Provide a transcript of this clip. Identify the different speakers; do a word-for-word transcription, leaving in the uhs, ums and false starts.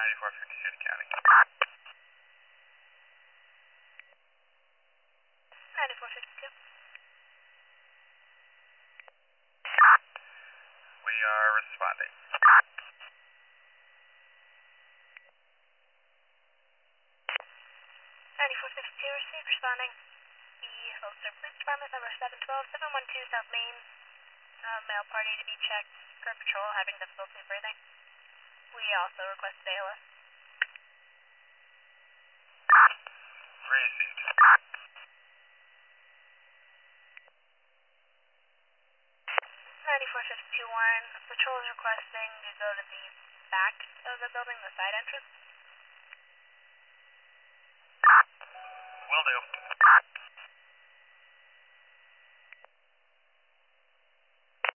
Speaker 1: ninety-four fifty-two to county.
Speaker 2: ninety-four fifty-two.
Speaker 1: We are responding.
Speaker 2: ninety-four fifty-two, received, responding. The Holster Police Department, number seven twelve, seven one two South Main. Uh, male party to be checked per patrol, having difficulty breathing. We also request A L S.
Speaker 1: Received.
Speaker 2: ninety-four fifty-two Warren, patrol is requesting to go to the back of the building, the side entrance.
Speaker 1: Will do.